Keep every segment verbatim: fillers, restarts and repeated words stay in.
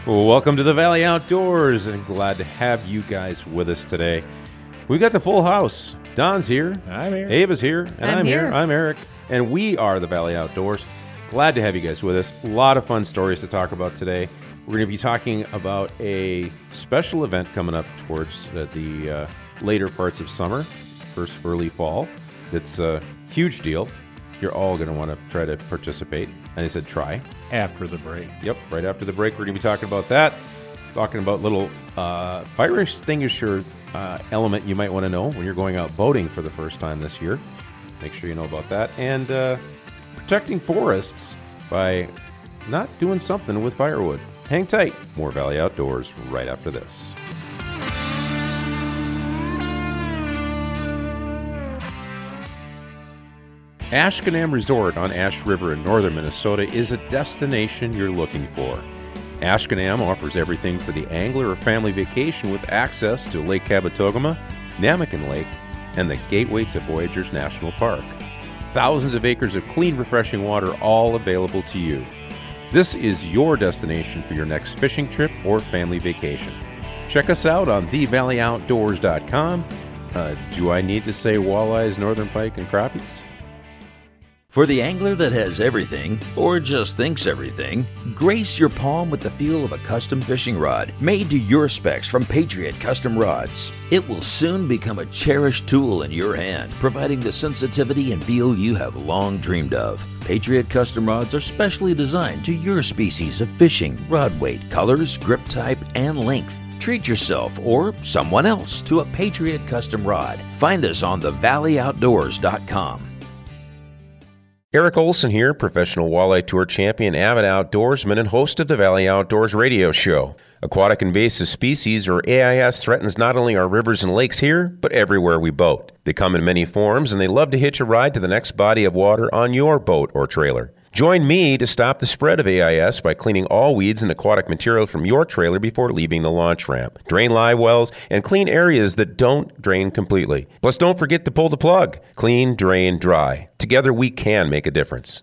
Well, welcome to the Valley Outdoors, and glad to have you guys with us today. We got the full house. Don's here. I'm here. Ava's here. And I'm, I'm here. here. I'm Eric. And we are the Valley Outdoors. Glad to have you guys with us. A lot of fun stories to talk about today. We're going to be talking about a special event coming up towards uh, the uh, later parts of summer, first early fall. It's a huge deal. You're all going to want to try to participate. And I said try. After the break. Yep, right after the break, we're going to be talking about that. Talking about little uh, fire extinguisher uh, element you might want to know when you're going out boating for the first time this year. Make sure you know about that. And uh, protecting forests by not doing something with firewood. Hang tight. More Valley Outdoors right after this. Ashkenam Resort on Ash River in northern Minnesota is a destination you're looking for. Ashkenam offers everything for the angler or family vacation with access to Lake Kabetogama, Namakan Lake, and the gateway to Voyageurs National Park. Thousands of acres of clean, refreshing water all available to you. This is your destination for your next fishing trip or family vacation. Check us out on the valley outdoors dot com. Uh, do I need to say walleyes, northern pike, and crappies? For the angler that has everything, or just thinks everything, grace your palm with the feel of a custom fishing rod made to your specs from Patriot Custom Rods. It will soon become a cherished tool in your hand, providing the sensitivity and feel you have long dreamed of. Patriot Custom Rods are specially designed to your species of fishing, rod weight, colors, grip type, and length. Treat yourself or someone else to a Patriot Custom Rod. Find us on the valley outdoors dot com. Eric Olson here, professional walleye tour champion, avid outdoorsman, and host of the Valley Outdoors radio show. Aquatic invasive species, or A I S, threatens not only our rivers and lakes here, but everywhere we boat. They come in many forms, and they love to hitch a ride to the next body of water on your boat or trailer. Join me to stop the spread of A I S by cleaning all weeds and aquatic material from your trailer before leaving the launch ramp. Drain live wells and clean areas that don't drain completely. Plus, don't forget to pull the plug. Clean, drain, dry. Together, we can make a difference.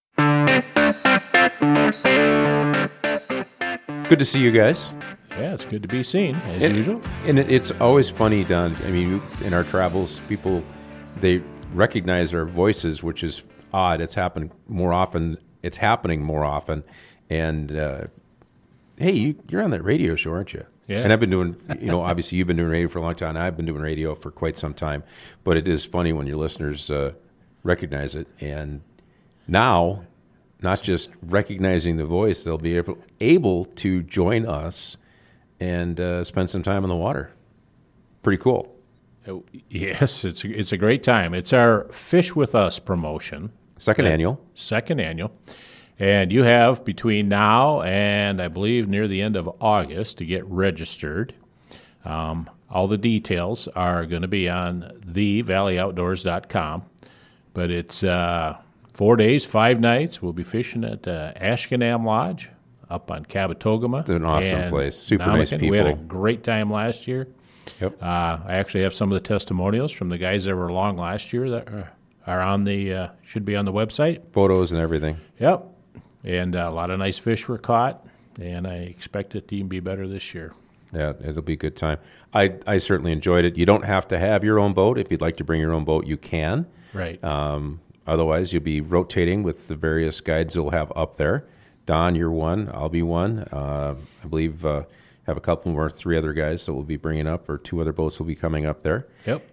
Good to see you guys. Yeah, it's good to be seen, as And- usual. And it- it's always funny, Don. I mean, in our travels, people, they recognize our voices, which is odd. It's happened more often. It's happening more often. And, uh, hey, you, you're on that radio show, aren't you? Yeah. And I've been doing, you know, obviously you've been doing radio for a long time. I've been doing radio for quite some time. But it is funny when your listeners uh, recognize it. And now, not just recognizing the voice, they'll be able, able to join us and uh, spend some time on the water. Pretty cool. Oh, yes, it's it's a great time. It's our Fish With Us promotion. Second annual. Second annual. And you have between now and I believe near the end of August to get registered. Um, all the details are going to be on the valley outdoors dot com. But it's uh, four days, five nights. We'll be fishing at uh, Ashkenam Lodge up on Kabetogama. It's an awesome and place. Super nice Namakan. We had a people. great time last year. Yep. Uh, I actually have some of the testimonials from the guys that were along last year that are, are on the uh, should be on the website. Photos and everything. Yep, and uh, a lot of nice fish were caught, and I expect it to even be better this year. Yeah, it'll be a good time. I, I certainly enjoyed it. You don't have to have your own boat. If you'd like to bring your own boat, you can. Right. Um, otherwise, you'll be rotating with the various guides you'll have up there. Don, you're one. I'll be one. Uh, I believe uh, have a couple more, three other guys that we'll be bringing up, or two other boats will be coming up there. Yep.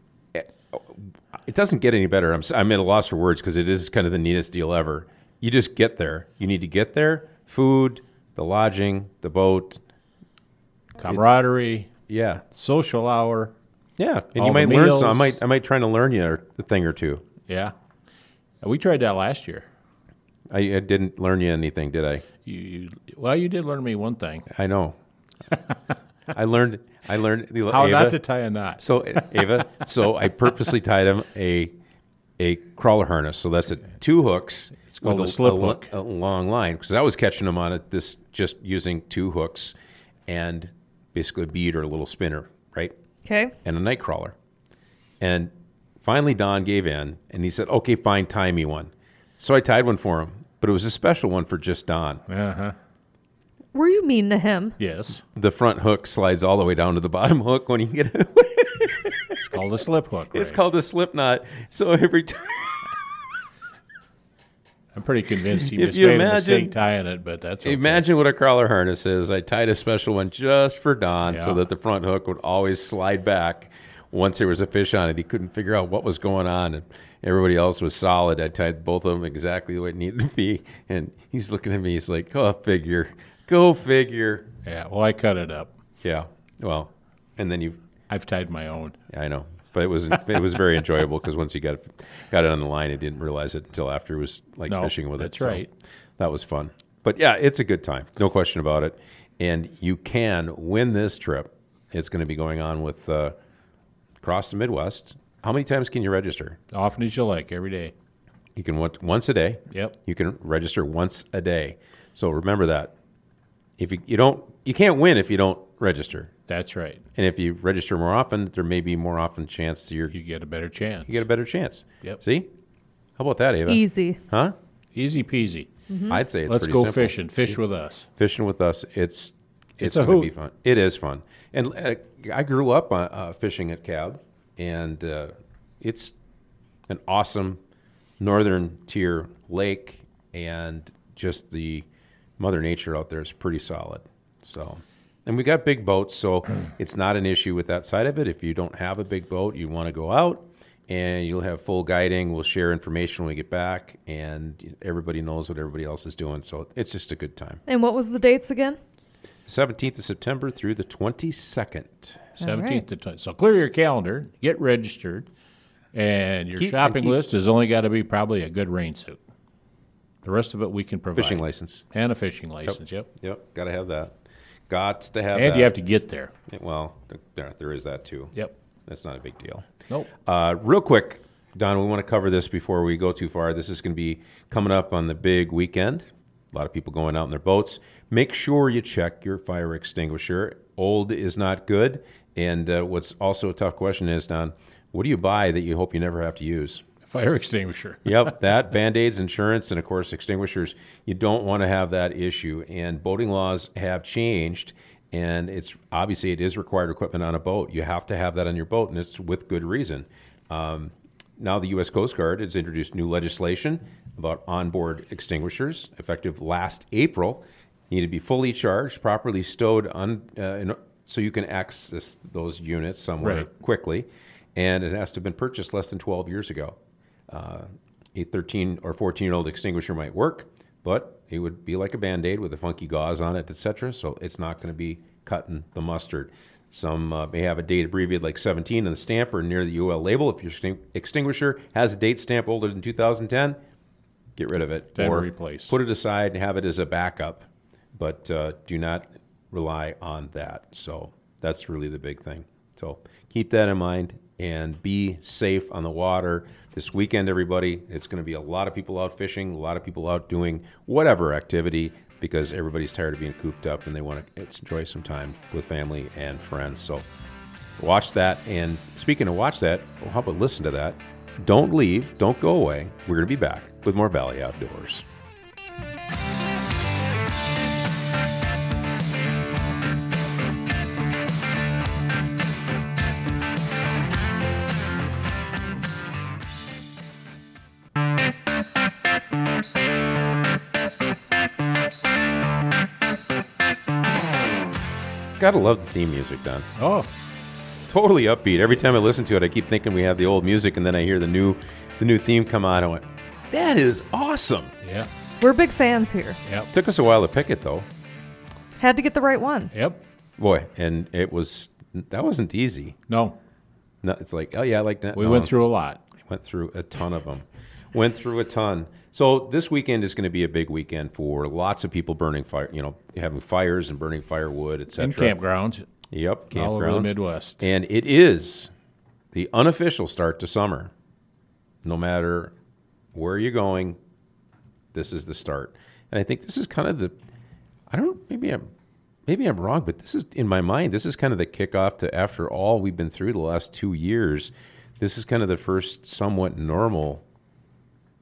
It doesn't get any better. I'm, s- I'm at a loss for words because it is kind of the neatest deal ever. You just get there. You need to get there. Food, the lodging, the boat. Camaraderie, Yeah, social hour. yeah. And All you the might learn some. I meals. might I might try to learn you a thing or two. Yeah. And we tried that last year. I, I didn't learn you anything, did I? You, you well, you did learn me one thing: I know. I learned. I learned the how Ava. not to tie a knot. So Ava. So I purposely tied him a a crawler harness. So that's it. Two hooks. It's called a slip hook. A long line because I was catching them on it. This just using two hooks and basically a bead or a little spinner, right? Okay. And a night crawler. And finally, Don gave in, and he said, "Okay, fine, tie me one." So I tied one for him, but it was a special one for just Don. Uh huh. Were you mean to him? Yes. The front hook slides all the way down to the bottom hook when you get it. It's called a slip hook. It's Ray. called a slip knot. So every time. I'm pretty convinced he If mis- you made a imagine- mistake tying it, but that's okay. Imagine what a crawler harness is. I tied a special one just for Don so Yeah. that the front hook would always slide back once there was a fish on it. He couldn't figure out what was going on, and everybody else was solid. I tied both of them exactly the way it needed to be, and he's looking at me. He's like, "Go figure, go figure." Yeah, well, I cut it up. Yeah, well, and then you, I've tied my own. I know, but it was it was very enjoyable because once you got got it on the line, I didn't realize it until after it was like No, fishing with that's it. So right. that was fun. But yeah, it's a good time, no question about it. And you can win this trip. It's going to be going on with uh, across the Midwest. How many times can you register? Often as you like, every day. You can once once a day. Yep. You can register once a day. So remember that. If you, you don't, you can't win if you don't register. That's right. And if you register more often, there may be more often chance that you're, You get a better chance. you get a better chance. Yep. See? How about that, Ava? Easy. Huh? Easy peasy. I'd say it's Let's pretty go simple. fishing. Fish with us. Fishing with us, it's it's, It's a going to be hoot. fun. It is fun. And uh, I grew up uh, uh, fishing at Cab, and uh, it's an awesome northern tier lake, and just the Mother Nature out there is pretty solid. So, and we got big boats, so it's not an issue with that side of it. If you don't have a big boat, you want to go out, and you'll have full guiding. We'll share information when we get back, and everybody knows what everybody else is doing. So it's just a good time. And what was the dates again? seventeenth of September through the twenty-second. seventeenth to twentieth. So clear your calendar, get registered, and your Keep- shopping and keep- list has only got to be probably a good rain suit. The rest of it we can provide. Fishing license. And a fishing license, yep. Yep, got to have that. Got to have And that. you have to get there. Well, there, there is that too. Yep. That's not a big deal. Nope. Uh, real quick, Don, we want to cover this before we go too far. This is going to be coming up on the big weekend. A lot of people going out in their boats. Make sure you check your fire extinguisher. Old is not good. And uh, what's also a tough question is, Don, what do you buy that you hope you never have to use? Fire extinguisher. Yep, that, Band-Aids, insurance, and of course extinguishers. You don't want to have that issue. And boating laws have changed, and it's obviously it is required equipment on a boat. You have to have that on your boat, and it's with good reason. Um, now the U S Coast Guard has introduced new legislation about onboard extinguishers, effective last April. Need to be fully charged, properly stowed, on, uh, in, so you can access those units somewhere Right. quickly. And it has to have been purchased less than twelve years ago. Uh, a thirteen or fourteen-year-old extinguisher might work, but it would be like a Band-Aid with a funky gauze on it, et cetera, so it's not going to be cutting the mustard. Some uh, may have a date abbreviated like seventeen on the stamp or near the U L label. If your extin- extinguisher has a date stamp older than two thousand ten, get rid of it. Then or replace. Put it aside and have it as a backup, but uh, do not rely on that. So that's really the big thing. So keep that in mind and be safe on the water. This weekend, everybody, it's going to be a lot of people out fishing, a lot of people out doing whatever activity because everybody's tired of being cooped up and they want to enjoy some time with family and friends. So watch that. And speaking of watch that, well, how about listen to that? Don't leave. Don't go away. We're going to be back with more Valley Outdoors. Gotta love the theme music, Don. Oh, Totally upbeat. Every time I listen to it, I keep thinking we have the old music, and then I hear the new, the new theme come on. I went, "That is awesome!" yeah. We're big fans here. Yep. Took us a while to pick it, though. Had to get the right one. Yep. Boy, and it was that wasn't easy. No. No, it's like, oh yeah, I like that. We No. went through a lot. Went through a ton of them. Went through a ton. So this weekend is going to be a big weekend for lots of people burning fire. You know, having fires and burning firewood, et In cetera. campgrounds. Yep, All over the campgrounds. Midwest. And it is the unofficial start to summer. No matter where you're going, this is the start. And I think this is kind of the, I don't, maybe I'm, maybe I'm wrong, but this is, in my mind, this is kind of the kickoff to, after all we've been through the last two years, this is kind of the first somewhat normal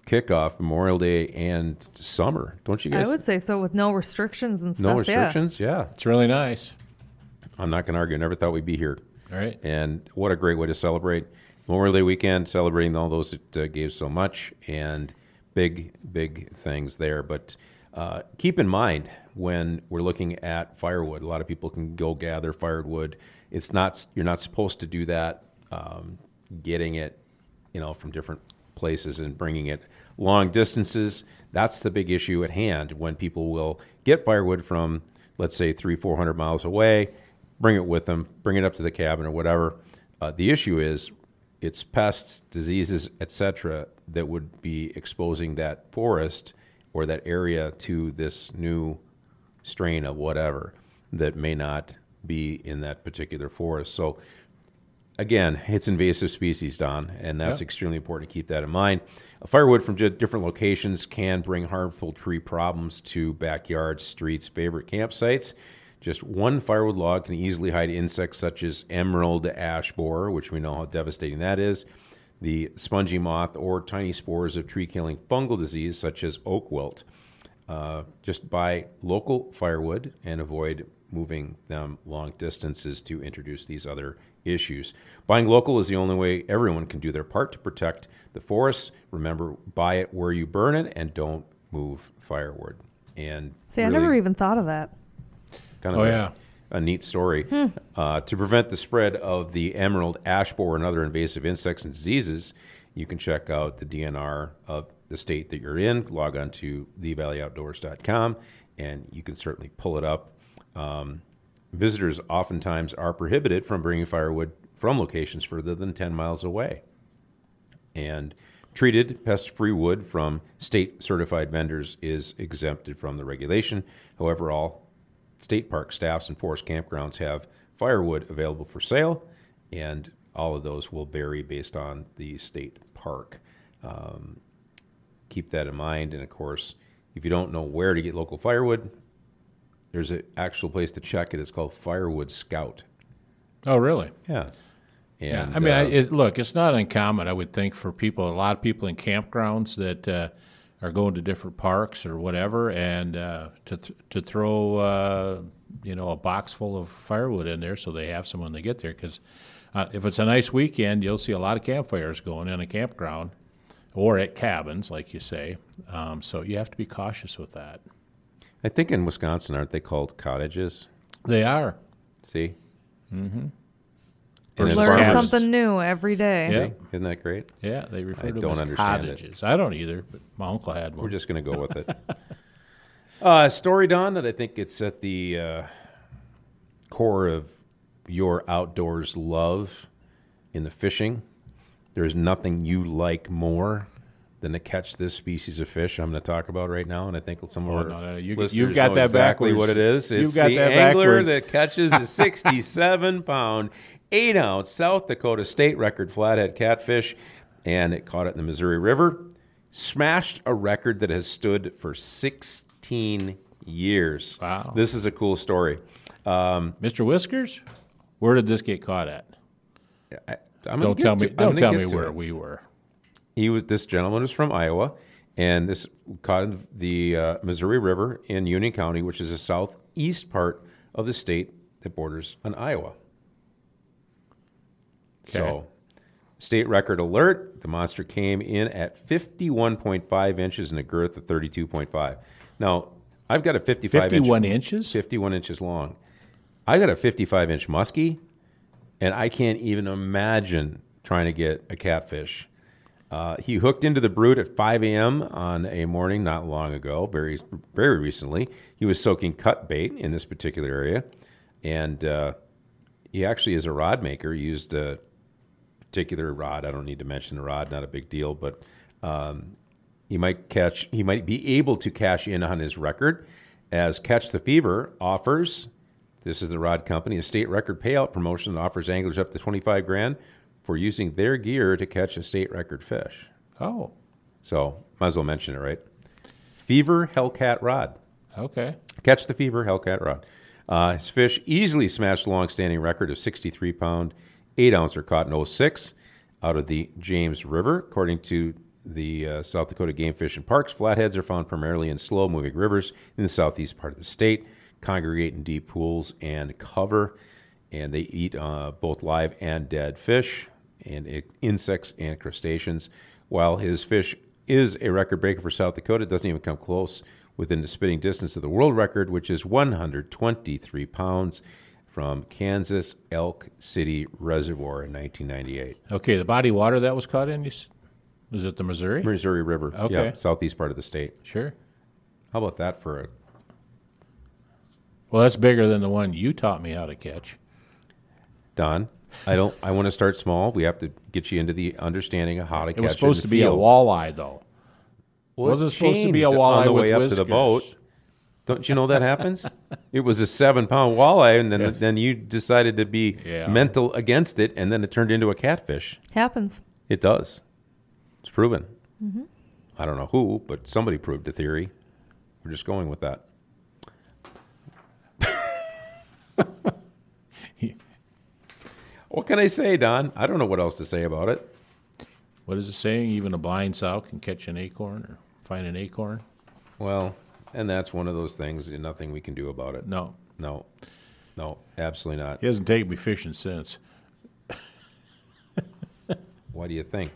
kickoff, Memorial Day and summer. Don't you guys? I would say so, with no restrictions and stuff. No restrictions? Yeah. yeah. It's really nice. I'm not going to argue. I never thought we'd be here. All right. And what a great way to celebrate Memorial Day weekend, celebrating all those that uh, gave so much, and big, big things there. But uh, keep in mind, when we're looking at firewood, a lot of people can go gather firewood. It's not, you're not supposed to do that, um, getting it, you know, from different places and bringing it long distances. That's the big issue at hand, when people will get firewood from, let's say, three, four hundred miles away, bring it with them, bring it up to the cabin or whatever. Uh, the issue is it's pests, diseases, et cetera, that would be exposing that forest or that area to this new strain of whatever that may not be in that particular forest. So again, it's invasive species, Don, and that's yeah. extremely important to keep that in mind. Firewood from different locations can bring harmful tree problems to backyards, streets, favorite campsites. Just one firewood log can easily hide insects such as emerald ash borer, which we know how devastating that is, the spongy moth, or tiny spores of tree-killing fungal disease such as oak wilt. Uh, just buy local firewood and avoid moving them long distances to introduce these other issues. Buying local is the only way everyone can do their part to protect the forests. Remember, buy it where you burn it and don't move firewood. And See, really I never even thought of that. Kind of Oh, a, yeah. a neat story. Hmm. Uh, to prevent the spread of the emerald ash borer and other invasive insects and diseases, you can check out the D N R of the state that you're in. Log on to the valley outdoors dot com, and you can certainly pull it up. Um, visitors oftentimes are prohibited from bringing firewood from locations further than ten miles away. And treated pest-free wood from state-certified vendors is exempted from the regulation. However, all state park staffs and forest campgrounds have firewood available for sale, and all of those will vary based on the state park. Um, keep that in mind. And of course, if you don't know where to get local firewood, there's an actual place to check it. It's called Firewood Scout. Oh, really? Yeah. And, yeah. I mean, uh, I, it, look, it's not uncommon, I would think, for people, a lot of people in campgrounds that uh, are going to different parks or whatever, and uh, to th- to throw, uh, you know, a box full of firewood in there so they have some when they get there. Because uh, if it's a nice weekend, you'll see a lot of campfires going in a campground or at cabins, like you say. Um, so you have to be cautious with that. I think in Wisconsin, aren't they called cottages? They are. See? Mm-hmm. And then Learn farmers- something new every day. Yeah. See? Isn't that great? Yeah, they refer I to them don't as understand it. cottages. I don't either, but my uncle had one. We're just going to go with it. uh, story, Don, that I think it's at the uh, core of your outdoors love in the fishing. There's nothing you like more than to catch this species of fish I'm going to talk about right now, and I think some of Oh, our no, no, you- listeners you've got know that exactly backwards. what it is. You've It's got the that angler backwards. that catches a sixty-seven pound, eight ounce South Dakota state record flathead catfish, and it caught it in the Missouri River. Smashed a record that has stood for sixteen years. Wow. This is a cool story. Um, Mister Whiskers, where did this get caught at? I, I'm gonna Don't get tell to- me. I'm Don't gonna tell get me to where it. we were. He was this gentleman was from Iowa, and this caught in the uh, Missouri River in Union County, which is the southeast part of the state that borders on Iowa. Okay. So, state record alert: the monster came in at fifty-one point five inches and a girth of thirty-two point five. Now, I've got a fifty-five Fifty-one inch, inches. fifty-one inches long. I got a fifty-five inch muskie, and I can't even imagine trying to get a catfish. Uh, he hooked into the brood at five a.m. on a morning not long ago, very very recently. He was soaking cut bait in this particular area, and uh, he actually is a rod maker. He used a particular rod. I don't need to mention the rod, not a big deal, but um, he might catch. He might be able to cash in on his record, as Catch the Fever offers. This is the rod company, a state record payout promotion that offers anglers up to twenty-five grand for using their gear to catch a state record fish. Oh, So, might as well mention it, right? Fever Hellcat rod. okay. Catch the Fever Hellcat rod. Uh, his fish easily smashed a long-standing record of sixty-three pound, eight ouncer caught in oh six out of the James River. According to the uh, South Dakota Game Fish and Parks. Flatheads are found primarily in slow-moving rivers in the southeast part of the state, congregate in deep pools and cover, and they eat uh, both live and dead fish, and it, insects and crustaceans. While his fish is a record breaker for South Dakota, it doesn't even come close within the spitting distance of the world record, which is one hundred twenty-three pounds from Kansas Elk City Reservoir in nineteen ninety-eight. Okay, the body of water that was caught in, you s- was it the Missouri? Missouri River, Okay. yeah, southeast part of the state. Sure. How about that for a... Well, that's bigger than the one you taught me how to catch. Don, I don't. I want to start small. We have to get you into the understanding of how to It catch was supposed in to the be a field. walleye, though. Well, Was it it supposed to be a changed walleye on the with way up to the whiskers? boat? Don't you know that happens? It was a seven-pound walleye, and then Yes. then you decided to be Yeah. mental against it, and then it turned into a catfish. Happens. It does. It's proven. Mm-hmm. I don't know who, but somebody proved the theory. We're just going with that. What can I say, Don? I don't know what else to say about it. What is it saying? Even a blind sow can catch an acorn or find an acorn? Well, and that's one of those things, and nothing we can do about it. No. No. No, absolutely not. He hasn't taken me fishing since. Why do you think?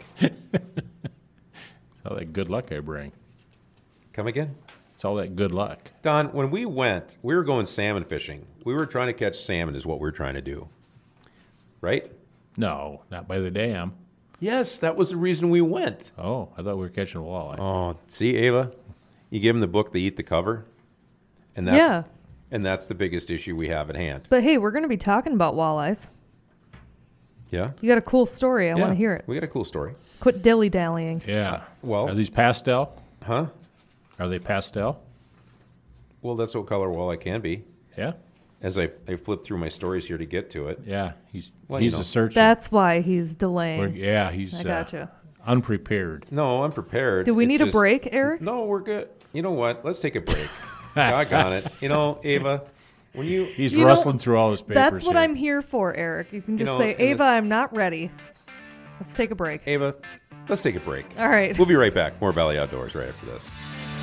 All that good luck I bring. Come again? It's all that good luck. Don, when we went, we were going salmon fishing. We were trying to catch salmon is what we were trying to do. Right? No, not by the dam. Yes, that was the reason we went. Oh, I thought we were catching a walleye. Oh, see, Ava? You give them the book, they eat the cover. And that's, Yeah. And that's the biggest issue we have at hand. But hey, we're going to be talking about walleyes. Yeah? You got a cool story. I Yeah, want to hear it. We got a cool story. Quit dilly-dallying. Yeah. well- Are these pastel? Huh? Are they pastel? Well, that's what color walleye can be. Yeah. As I, I flip through my stories here to get to it. Yeah. He's Well, you he's know. a searcher. That's why he's We're- delaying. yeah, he's I gotcha. uh, unprepared. No, I'm prepared. Do we It need a just- break, Eric? No, we're good. You know what? Let's take a break. Doggone it. You know, Ava, when you... He's You know, rustling through all his papers. That's what here. I'm here for, Eric. You can just know, say, in Ava, this- I'm not ready. Let's take a break. Ava, let's take a break. All right. We'll be right back. More Valley Outdoors right after this.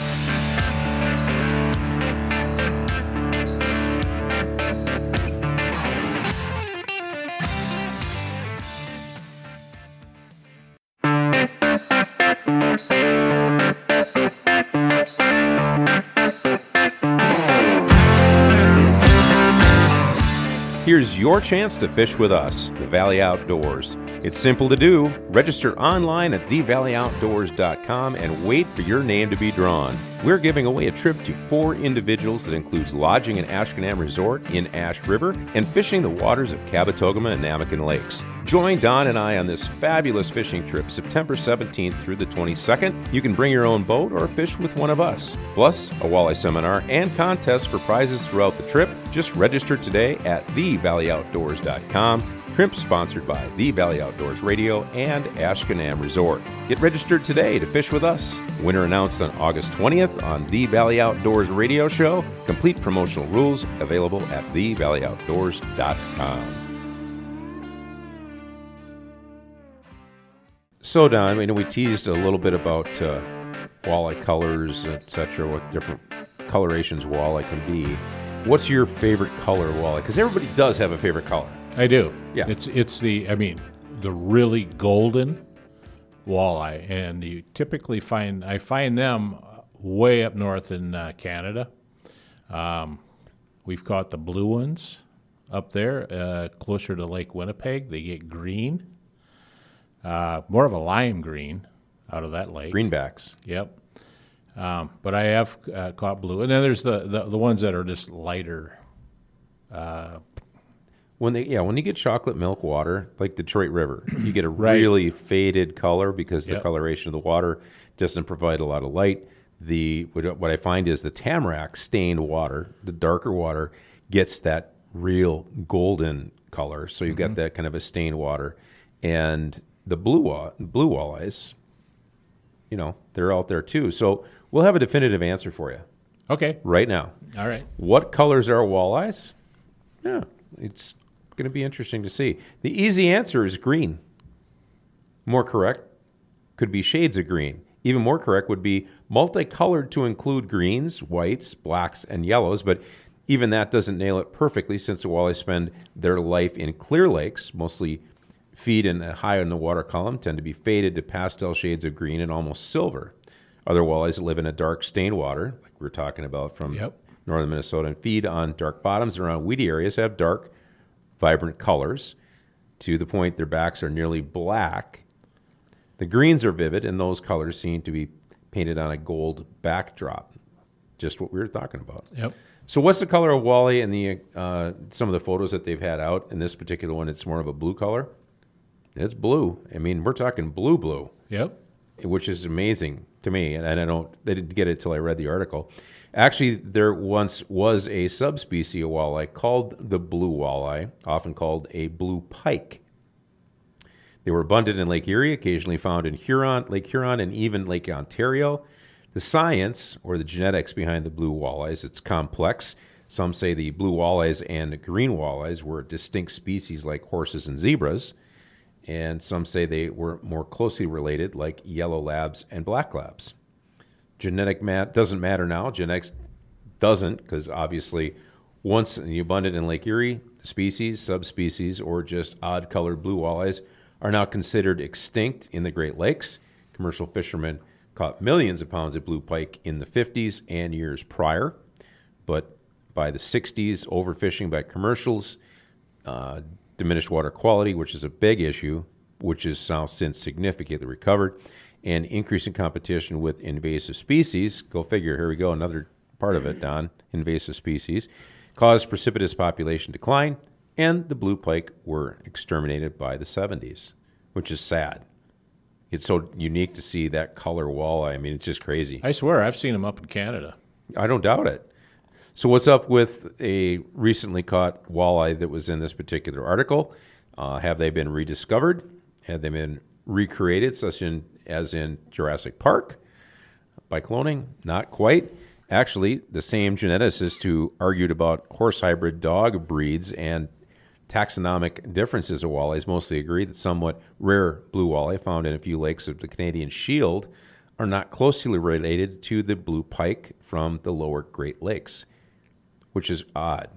Here's your chance to fish with us, the Valley Outdoors. It's simple to do. Register online at the valley outdoors dot com and wait for your name to be drawn. We're giving away a trip to four individuals that includes lodging in Ashkenam Resort in Ash River and fishing the waters of Cabotogama and Namakan Lakes. Join Don and I on this fabulous fishing trip September seventeenth through the twenty-second. You can bring your own boat or fish with one of us. Plus, a walleye seminar and contests for prizes throughout the trip. Just register today at the valley outdoors dot com. Trip sponsored by The Valley Outdoors Radio and Ashkenam Resort. Get registered today to fish with us. Winner announced on August twentieth on The Valley Outdoors Radio Show. Complete promotional rules available at the valley outdoors dot com. So, Don, I know we teased a little bit about uh, walleye colors, et cetera, what different colorations walleye can be. What's your favorite color of walleye? Because everybody does have a favorite color. I do. Yeah. It's it's the I mean the really golden walleye, and you typically find I find them way up north in uh, Canada. Um, we've caught the blue ones up there, uh, closer to Lake Winnipeg. They get green, uh, more of a lime green out of that lake. Greenbacks. Yep. Um, but I have uh, caught blue, and then there's the, the the ones that are just lighter. When they yeah, when you get chocolate milk water, like Detroit River, you get a Right. really faded color because the Yep. coloration of the water doesn't provide a lot of light. The what, what I find is the tamarack stained water, the darker water, gets that real golden color. So you've got that kind of a stained water, and the blue wa- blue walleyes, you know, they're out there too. So we'll have a definitive answer for you Okay. right now. All right. What colors are walleyes? Yeah, it's going to be interesting to see. The easy answer is green. More correct? could be shades of green. Even more correct would be multicolored to include greens, whites, blacks, and yellows, but even that doesn't nail it perfectly since the walleyes spend their life in clear lakes, mostly feed and high in the water column, tend to be faded to pastel shades of green and almost silver. Other walleyes that live in a dark stained water, like we were talking about from Yep. northern Minnesota, and feed on dark bottoms around weedy areas have dark, vibrant colors to the point their backs are nearly black. The greens are vivid, and those colors seem to be painted on a gold backdrop. Just what we were talking about. Yep. So what's the color of walleye in the uh, some of the photos that they've had out? In this particular one, it's more of a blue color. It's blue. I mean, we're talking blue blue, Yep. which is amazing to me. And, and I don't, I didn't get it till I read the article. Actually, there once was a subspecies of walleye called the blue walleye, often called a blue pike. They were abundant in Lake Erie, occasionally found in Huron, Lake Huron, and even Lake Ontario. The science, or the genetics behind the blue walleyes, it's complex. Some say the blue walleyes and green walleyes were distinct species like horses and zebras, and some say they were more closely related like yellow labs and black labs. Genetic mat doesn't matter now. Genetics doesn't, because obviously once in the abundant in Lake Erie, the species, subspecies, or just odd-colored blue walleyes are now considered extinct in the Great Lakes. Commercial fishermen caught millions of pounds of blue pike in the fifties and years prior, but by the sixties, overfishing by commercials, uh, diminished water quality, which is a big issue, which is now since significantly recovered, and increasing competition with invasive species. Go figure, here we go, another part of it, Don, invasive species, caused precipitous population decline, and the blue pike were exterminated by the seventies, which is sad. It's so unique to see that color walleye. I mean, it's just crazy. I swear, I've seen them up in Canada. I don't doubt it. So what's up with a recently caught walleye that was in this particular article? Uh, have they been rediscovered? Have they been recreated, such in, as in Jurassic Park, by cloning? Not quite. Actually, the same geneticists who argued about horse hybrid dog breeds and taxonomic differences of walleyes mostly agree that somewhat rare blue walleye found in a few lakes of the Canadian Shield are not closely related to the blue pike from the lower Great Lakes, which is odd.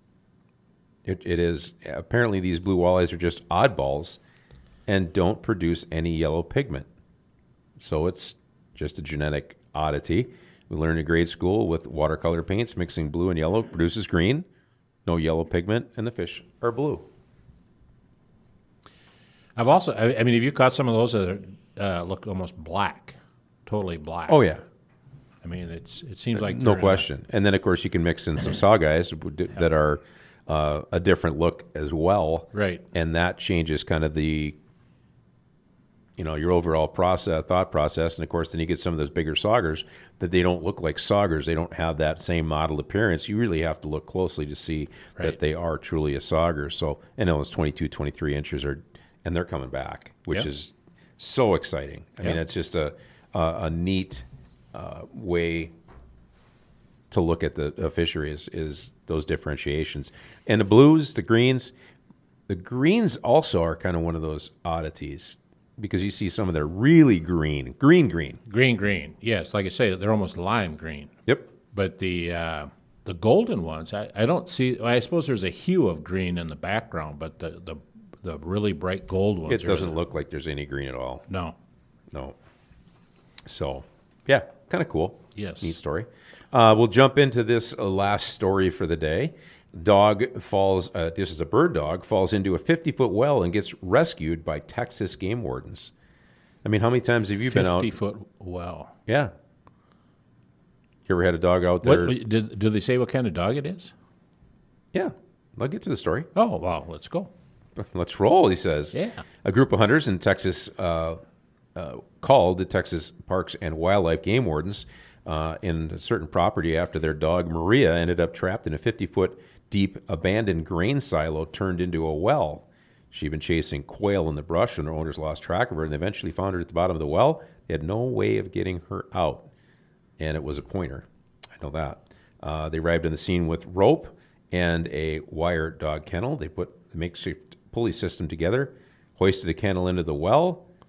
It, it is. Apparently, these blue walleyes are just oddballs and don't produce any yellow pigment. So it's just a genetic oddity. We learned in grade school with watercolor paints, mixing blue and yellow produces green. No yellow pigment, and the fish are blue. I've also, I, I mean, have you caught some of those that are, uh, look almost black, totally black? Oh, yeah. I mean, it's it seems like No they're in a- question. And then, of course, you can mix in some sawguys that are uh, a different look as well. Right. And that changes kind of the, you know, your overall process, thought process. And, of course, then you get some of those bigger saugers that they don't look like saugers. They don't have that same mottled appearance. You really have to look closely to see Right. that they are truly a sauger. So, and those twenty-two, twenty-three inches are, and they're coming back, which Yep. is so exciting. I mean, Yep. it's just a, a, a neat uh, way to look at the, the fishery is, is those differentiations. And the blues, the greens, the greens also are kind of one of those oddities because you see some of their really green, green, green. green, green. Yes, like I say, they're almost lime green. Yep. But the uh, the golden ones, I, I don't see. Well, I suppose there's a hue of green in the background, but the the, the really bright gold ones. It are doesn't the- look like there's any green at all. No. No. So, yeah, kind of cool. Yes. Neat story. Uh, we'll jump into this uh, last story for the day. Dog falls, uh, this is a bird dog, falls into a fifty-foot well and gets rescued by Texas game wardens. I mean, how many times have you been out? fifty foot well. Yeah. You ever had a dog out What there? did do they say? What kind of dog it is? Yeah. I'll get to the story. Oh well, let's go. Let's roll, he says. Yeah. A group of hunters in Texas uh, uh, called the Texas Parks and Wildlife Game Wardens uh, in a certain property after their dog Maria ended up trapped in a fifty-foot deep abandoned grain silo turned into a well. She'd been chasing quail in the brush and her owners lost track of her and eventually found her at the bottom of the well. They had no way of getting her out, and it was a pointer. I know that. Uh, they arrived on the scene with rope and a wire dog kennel. They put the makeshift pulley system together, hoisted a kennel into the well,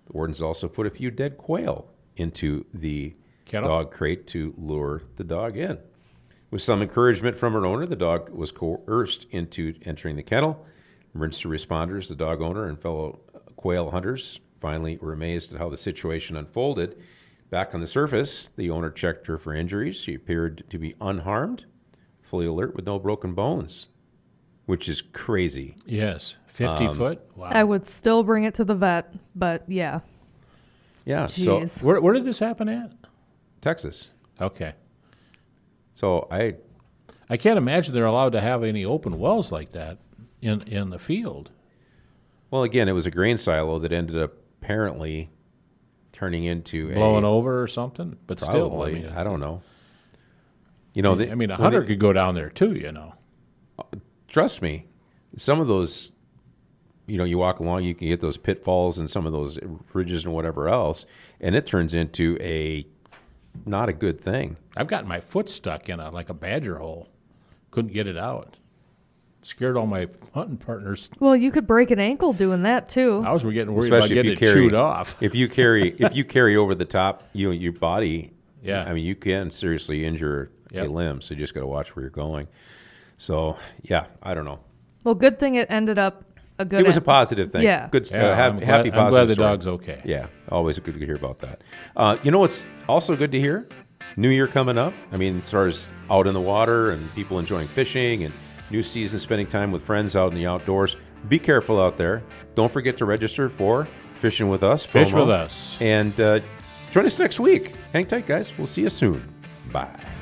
The wardens also put a few dead quail into the Kennel? dog crate to lure the dog in. With some encouragement from her owner, the dog was coerced into entering the kennel. Emergency responders, the dog owner, and fellow quail hunters finally were amazed at how the situation unfolded. Back on the surface, the owner checked her for injuries. She appeared to be unharmed, fully alert with no broken bones, which is crazy. Yes. fifty foot? Wow. I would still bring it to the vet, but yeah. Yeah, Jeez. so Where, where did this happen at? Texas. Okay. So I, I can't imagine they're allowed to have any open wells like that in, in the field. well, again, it was a grain silo that ended up apparently turning into Blowing a, over or something? But still, I probably, mean, I don't know. You know, I mean, a when hunter they- could go down there too, you know. trust me, some of those, you know, you walk along, you can get those pitfalls and some of those ridges and whatever else, and it turns into a not a good thing. I've gotten my foot stuck in a like a badger hole. Couldn't get it out. Scared all my hunting partners. Well, you could break an ankle doing that too. I was getting worried Especially about if getting you it carry chewed off. If you carry if you carry over the top, you know, your body. Yeah. I mean, you can seriously injure Yep. a limb. So you just got to watch where you're going. So yeah, I don't know. Well, good thing it ended up a good. It was a end. positive thing. Yeah. Good. Yeah, uh, hap- I'm glad- happy. I'm Positive glad the story. dog's okay. Yeah, always good to hear about that. Uh, you know what's also good to hear? New Year coming up. I mean, as far as out in the water and people enjoying fishing and new season, spending time with friends out in the outdoors. Be careful out there. Don't forget to register for Fishing with Us. Fish FOMO. with us. And uh, join us next week. Hang tight, guys. We'll see you soon. Bye.